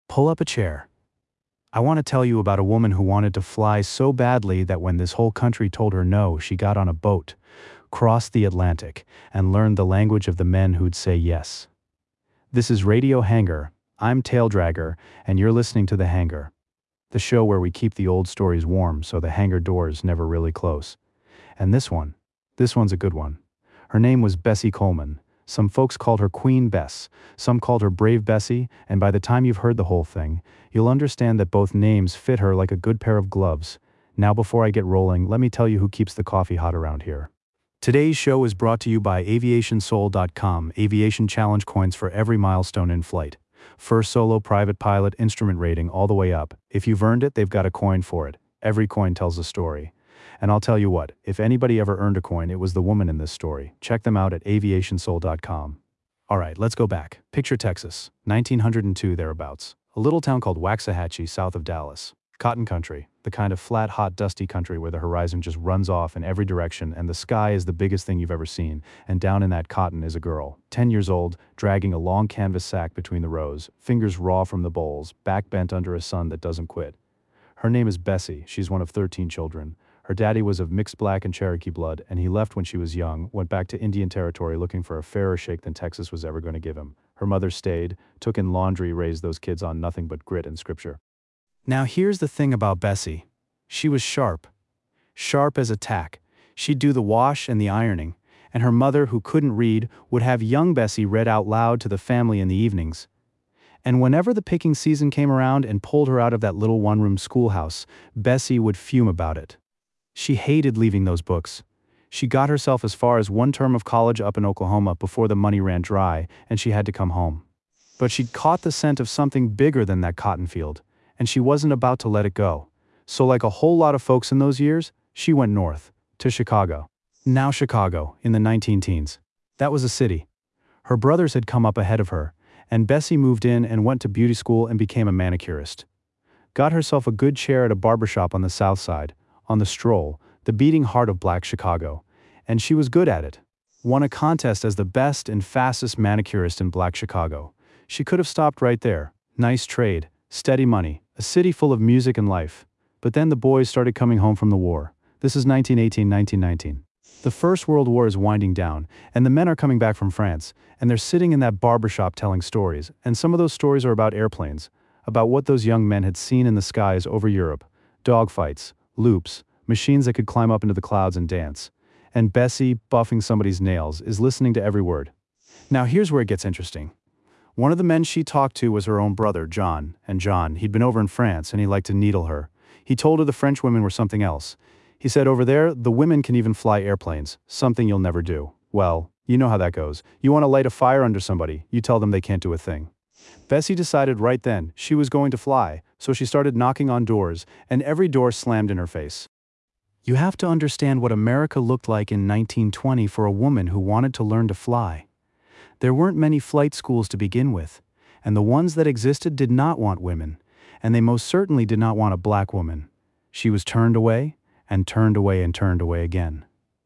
Pull up a chair. I want to tell you about a woman who wanted to fly so badly that when this whole country told her no, she got on a boat, crossed the Atlantic, and learned the language of the men who'd say yes. This is Radio Hangar. I'm Tail Dragger, and you're listening to The Hangar, the show where we keep the old stories warm so the hangar doors never really close. And this one's a good one. Her name was Bessie Coleman. Some folks called her Queen Bess, some called her Brave Bessie, and by the time you've heard the whole thing, you'll understand that both names fit her like a good pair of gloves. Now before I get rolling, let me tell you who keeps the coffee hot around here. Today's show is brought to you by AviationSoul.com, aviation challenge coins for every milestone in flight. First solo private pilot instrument rating all the way up. If you've earned it, they've got a coin for it. Every coin tells a story. And I'll tell you what, if anybody ever earned a coin, it was the woman in this story. Check them out at aviationsoul.com. Alright, let's go back. Picture Texas, 1902 thereabouts. A little town called Waxahachie south of Dallas. Cotton country, the kind of flat, hot, dusty country where the horizon just runs off in every direction and the sky is the biggest thing you've ever seen, and down in that cotton is a girl, 10 years old, dragging a long canvas sack between the rows, fingers raw from the bowls, back bent under a sun that doesn't quit. Her name is Bessie. She's one of 13 children. Her daddy was of mixed black and Cherokee blood, and he left when she was young, went back to Indian Territory looking for a fairer shake than Texas was ever going to give him. Her mother stayed, took in laundry, raised those kids on nothing but grit and scripture. Now here's the thing about Bessie. She was sharp. Sharp as a tack. She'd do the wash and the ironing, and her mother, who couldn't read, would have young Bessie read out loud to the family in the evenings. And whenever the picking season came around and pulled her out of that little one-room schoolhouse, Bessie would fume about it. She hated leaving those books. She got herself as far as one term of college up in Oklahoma before the money ran dry and she had to come home. But she'd caught the scent of something bigger than that cotton field, and she wasn't about to let it go. So like a whole lot of folks in those years, she went north, to Chicago. Now Chicago, in the 19-teens. That was a city. Her brothers had come up ahead of her, and Bessie moved in and went to beauty school and became a manicurist. Got herself a good chair at a barbershop on the south side, on the Stroll, the beating heart of Black Chicago, and she was good at it. Won a contest as the best and fastest manicurist in Black Chicago. She could have stopped right there. Nice trade, steady money, a city full of music and life. But then the boys started coming home from the war. This is 1918, 1919. The First World War is winding down, and the men are coming back from France, and they're sitting in that barbershop telling stories, and some of those stories are about airplanes, about what those young men had seen in the skies over Europe, dogfights, loops, machines that could climb up into the clouds and dance. And Bessie, buffing somebody's nails, is listening to every word. Now here's where it gets interesting. One of the men she talked to was her own brother, John, and John, he'd been over in France and he liked to needle her. He told her the French women were something else. He said over there, the women can even fly airplanes, something you'll never do. Well, you know how that goes. You want to light a fire under somebody, you tell them they can't do a thing. Bessie decided right then she was going to fly, so she started knocking on doors, and every door slammed in her face. You have to understand what America looked like in 1920 for a woman who wanted to learn to fly. There weren't many flight schools to begin with, and the ones that existed did not want women, and they most certainly did not want a black woman. She was turned away, and turned away and turned away again.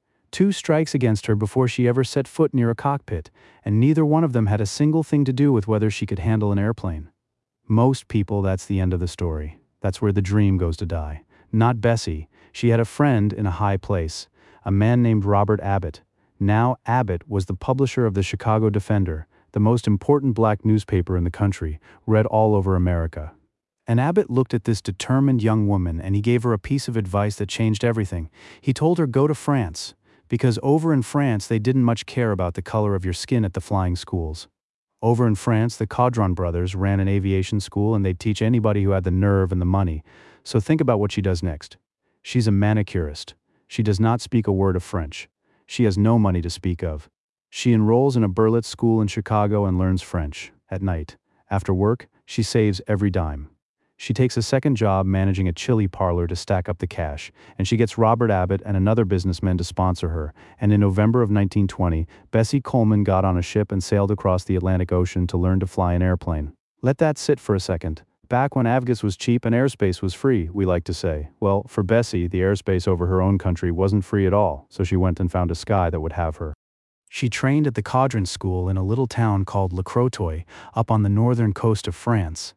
2 strikes against her before she ever set foot near a cockpit, and neither one of them had a single thing to do with whether she could handle an airplane. Most people, that's the end of the story. That's where the dream goes to die. Not Bessie. She had a friend in a high place, a man named Robert Abbott. Now Abbott was the publisher of the Chicago Defender, the most important black newspaper in the country, read all over America. And Abbott looked at this determined young woman and he gave her a piece of advice that changed everything. He told her go to France, because over in France they didn't much care about the color of your skin at the flying schools. Over in France, the Caudron brothers ran an aviation school and they'd teach anybody who had the nerve and the money. So think about what she does next. She's a manicurist. She does not speak a word of French. She has no money to speak of. She enrolls in a Berlitz school in Chicago and learns French. At night, after work, she saves every dime. She takes a second job managing a chili parlor to stack up the cash, and she gets Robert Abbott and another businessman to sponsor her, and in November of 1920, Bessie Coleman got on a ship and sailed across the Atlantic Ocean to learn to fly an airplane. Let that sit for a second. Back when avgas was cheap and airspace was free, we like to say. Well, for Bessie, the airspace over her own country wasn't free at all, so she went and found a sky that would have her. She trained at the Caudron School in a little town called Le Crotoy, up on the northern coast of France.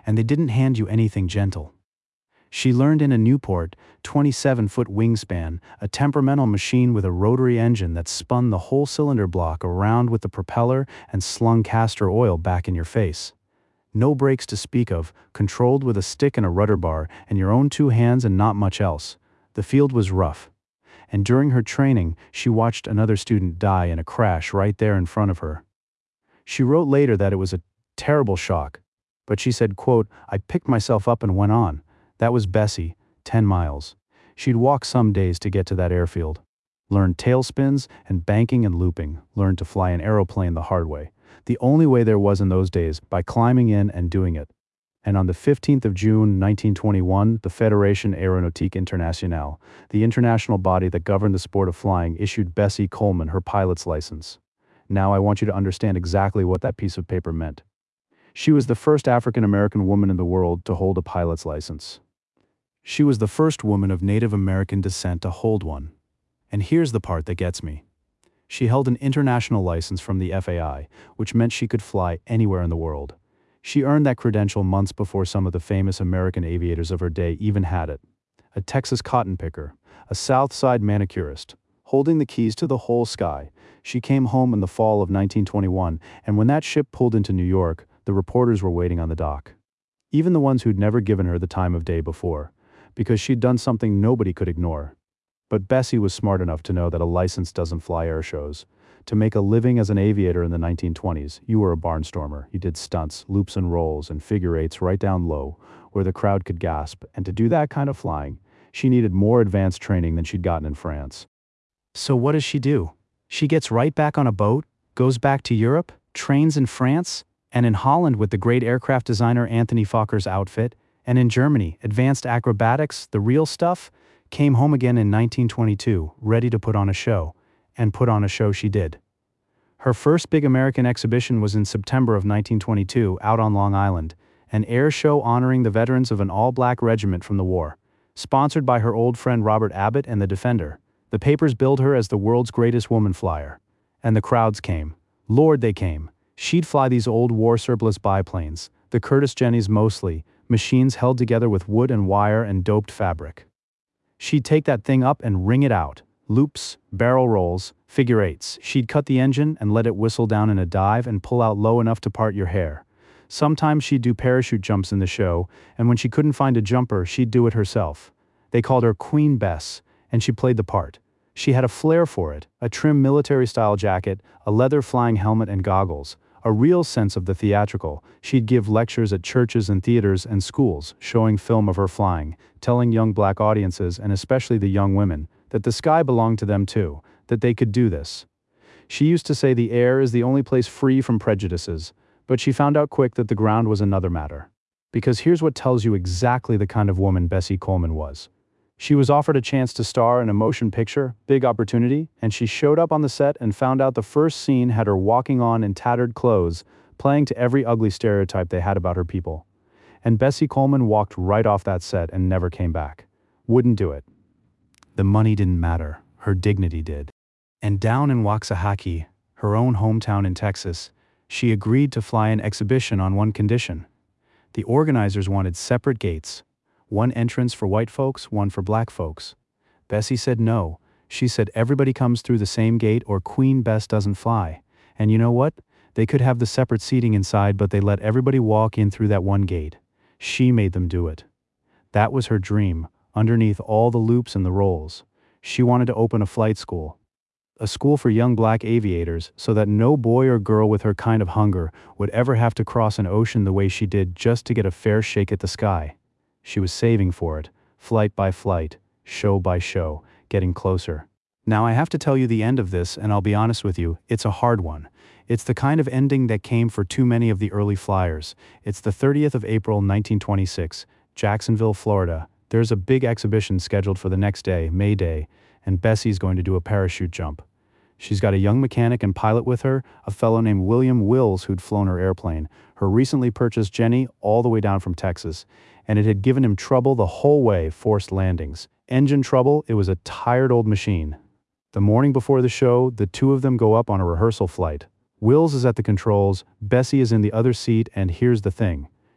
and they didn't hand you anything gentle. She learned in a Newport, 27-foot wingspan, a temperamental machine with a rotary engine that spun the whole cylinder block around with the propeller and slung castor oil back in your face. No brakes to speak of, controlled with a stick and a rudder bar, and your own two hands and not much else. The field was rough. And during her training, she watched another student die in a crash right there in front of her. She wrote later that it was a terrible shock, but she said, quote, "I picked myself up and went on. That was Bessie, 10 miles. She'd walk some days to get to that airfield. Learned tailspins and banking and looping, learned to fly an aeroplane the hard way. The only way there was in those days, by climbing in and doing it." And on the 15th of June, 1921, the Fédération Aéronautique Internationale, the international body that governed the sport of flying, issued Bessie Coleman her pilot's license. Now I want you to understand exactly what that piece of paper meant. She was the first African-American woman in the world to hold a pilot's license. She was the first woman of Native American descent to hold one. And here's the part that gets me. She held an international license from the FAI, which meant she could fly anywhere in the world. She earned that credential months before some of the famous American aviators of her day even had it. A Texas cotton picker, a South Side manicurist, holding the keys to the whole sky. She came home in the fall of 1921, and when that ship pulled into New York, the reporters were waiting on the dock. Even the ones who'd never given her the time of day before, because she'd done something nobody could ignore. But Bessie was smart enough to know that a license doesn't fly air shows. To make a living as an aviator in the 1920s, you were a barnstormer. You did stunts, loops and rolls, and figure eights right down low, where the crowd could gasp. And to do that kind of flying, she needed more advanced training than she'd gotten in France. So what does she do? She gets right back on a boat, goes back to Europe, trains in France, and in Holland with the great aircraft designer Anthony Fokker's outfit, and in Germany, advanced acrobatics, the real stuff, came home again in 1922, ready to put on a show, and put on a show she did. Her first big American exhibition was in September of 1922 out on Long Island, an air show honoring the veterans of an all-black regiment from the war, sponsored by her old friend Robert Abbott and the Defender. The papers billed her as the world's greatest woman flyer. And the crowds came. Lord, they came. She'd fly these old war surplus biplanes, the Curtiss Jennies mostly, machines held together with wood and wire and doped fabric. She'd take that thing up and wring it out. Loops, barrel rolls, figure eights. She'd cut the engine and let it whistle down in a dive and pull out low enough to part your hair. Sometimes she'd do parachute jumps in the show, and when she couldn't find a jumper, she'd do it herself. They called her Queen Bess, and she played the part. She had a flair for it, a trim military-style jacket, a leather flying helmet and goggles, a real sense of the theatrical. She'd give lectures at churches and theaters and schools, showing film of her flying, telling young black audiences, and especially the young women, that the sky belonged to them too, that they could do this. She used to say the air is the only place free from prejudices, but she found out quick that the ground was another matter. Because here's what tells you exactly the kind of woman Bessie Coleman was. She was offered a chance to star in a motion picture, big opportunity, and she showed up on the set and found out the first scene had her walking on in tattered clothes, playing to every ugly stereotype they had about her people. And Bessie Coleman walked right off that set and never came back. Wouldn't do it. The money didn't matter, her dignity did. And down in Waxahachie, her own hometown in Texas, she agreed to fly an exhibition on one condition. The organizers wanted separate gates. One entrance for white folks, one for black folks. Bessie said no. She said everybody comes through the same gate or Queen Bess doesn't fly. And you know what? They could have the separate seating inside, but they let everybody walk in through that one gate. She made them do it. That was her dream, underneath all the loops and the rolls. She wanted to open a flight school. A school for young black aviators so that no boy or girl with her kind of hunger would ever have to cross an ocean the way she did just to get a fair shake at the sky. She was saving for it, flight by flight, show by show, getting closer. Now I have to tell you the end of this, and I'll be honest with you, it's a hard one. It's the kind of ending that came for too many of the early flyers. It's the 30th of April, 1926, Jacksonville, Florida. There's a big exhibition scheduled for the next day, May Day, and Bessie's going to do a parachute jump. She's got a young mechanic and pilot with her, a fellow named William Wills who'd flown her airplane, her recently purchased Jenny all the way down from Texas, and it had given him trouble the whole way, forced landings. Engine trouble, it was a tired old machine. The morning before the show, the two of them go up on a rehearsal flight. Wills is at the controls, Bessie is in the other seat, and here's the thing.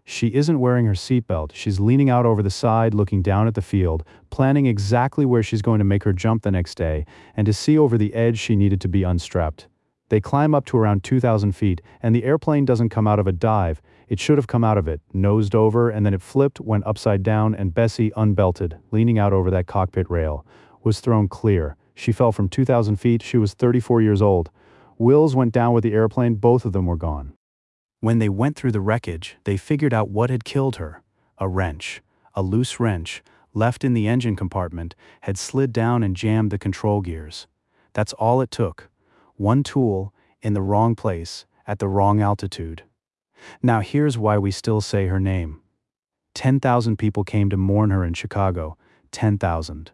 She isn't wearing her seatbelt. She's leaning out over the side, looking down at the field, planning exactly where she's going to make her jump the next day, and to see over the edge she needed to be unstrapped. They climb up to around 2,000 feet, and the airplane doesn't come out of a dive. It should have come out of it, nosed over, and then it flipped, went upside down, and Bessie, unbelted, leaning out over that cockpit rail, was thrown clear. She fell from 2,000 feet. She was 34 years old. Wills went down with the airplane. Both of them were gone. When they went through the wreckage, they figured out what had killed her. A wrench, a loose wrench, left in the engine compartment, had slid down and jammed the control gears. That's all it took. One tool, in the wrong place, at the wrong altitude. Now here's why we still say her name. 10,000 people came to mourn her in Chicago. 10,000.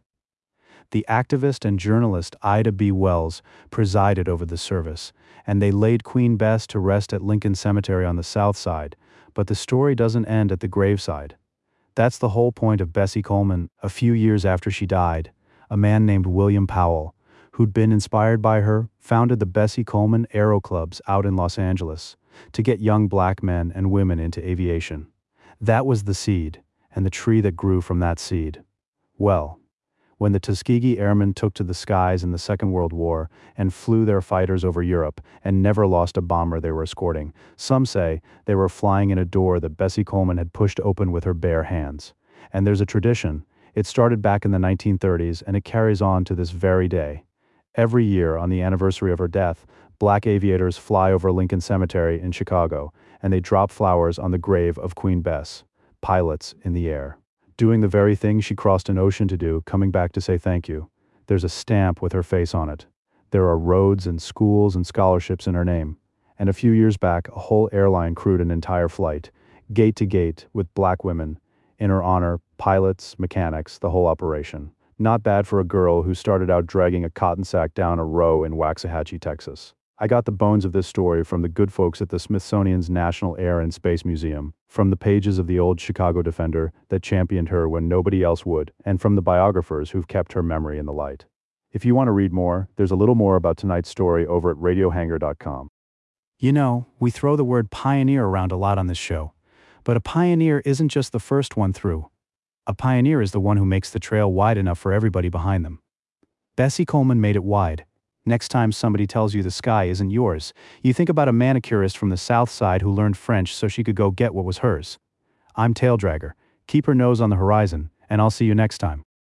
The activist and journalist Ida B. Wells presided over the service, and they laid Queen Bess to rest at Lincoln Cemetery on the south side, but the story doesn't end at the graveside. That's the whole point of Bessie Coleman. A few years after she died, a man named William Powell, who'd been inspired by her, founded the Bessie Coleman Aero Clubs out in Los Angeles to get young black men and women into aviation. That was the seed, and the tree that grew from that seed. Well, when the Tuskegee Airmen took to the skies in the Second World War and flew their fighters over Europe and never lost a bomber they were escorting, some say they were flying in a door that Bessie Coleman had pushed open with her bare hands. And there's a tradition. It started back in the 1930s and it carries on to this very day. Every year, on the anniversary of her death, black aviators fly over Lincoln Cemetery in Chicago, and they drop flowers on the grave of Queen Bess, pilots in the air. Doing the very thing she crossed an ocean to do, coming back to say thank you. There's a stamp with her face on it. There are roads and schools and scholarships in her name. And a few years back, a whole airline crewed an entire flight, gate to gate, with black women. In her honor, pilots, mechanics, the whole operation. Not bad for a girl who started out dragging a cotton sack down a row in Waxahachie, Texas. I got the bones of this story from the good folks at the Smithsonian's National Air and Space Museum, from the pages of the old Chicago Defender that championed her when nobody else would, and from the biographers who've kept her memory in the light. If you want to read more, there's a little more about tonight's story over at radiohangar.com. You know, we throw the word pioneer around a lot on this show, but a pioneer isn't just the first one through. A pioneer is the one who makes the trail wide enough for everybody behind them. Bessie Coleman made it wide. Next time somebody tells you the sky isn't yours, you think about a manicurist from the South Side who learned French so she could go get what was hers. I'm Taildragger. Keep her nose on the horizon, and I'll see you next time.